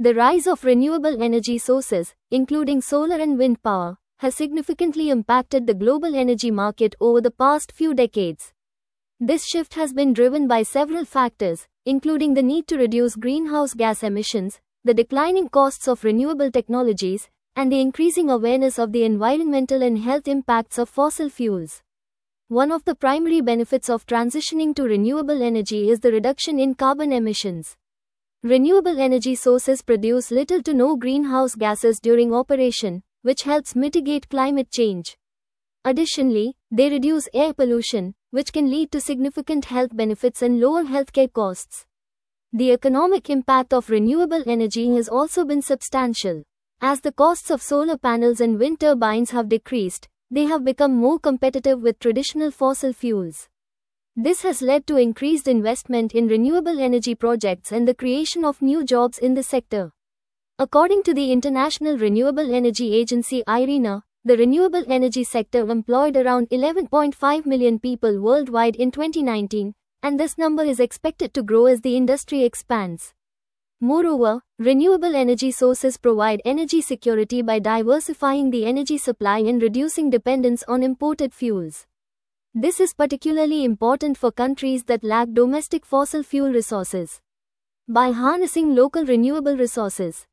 The rise of renewable energy sources, including solar and wind power, has significantly impacted the global energy market over the past few decades. This shift has been driven by several factors, including the need to reduce greenhouse gas emissions, the declining costs of renewable technologies, and the increasing awareness of the environmental and health impacts of fossil fuels. One of the primary benefits of transitioning to renewable energy is the reduction in carbon emissions. Renewable energy sources produce little to no greenhouse gases during operation, which helps mitigate climate change. Additionally, they reduce air pollution, which can lead to significant health benefits and lower healthcare costs. The economic impact of renewable energy has also been substantial. As the costs of solar panels and wind turbines have decreased, they have become more competitive with traditional fossil fuels. This has led to increased investment in renewable energy projects and the creation of new jobs in the sector. According to the International Renewable Energy Agency IRENA, the renewable energy sector employed around 11.5 million people worldwide in 2019, and this number is expected to grow as the industry expands. Moreover, renewable energy sources provide energy security by diversifying the energy supply and reducing dependence on imported fuels. This is particularly important for countries that lack domestic fossil fuel resources. By harnessing local renewable resources,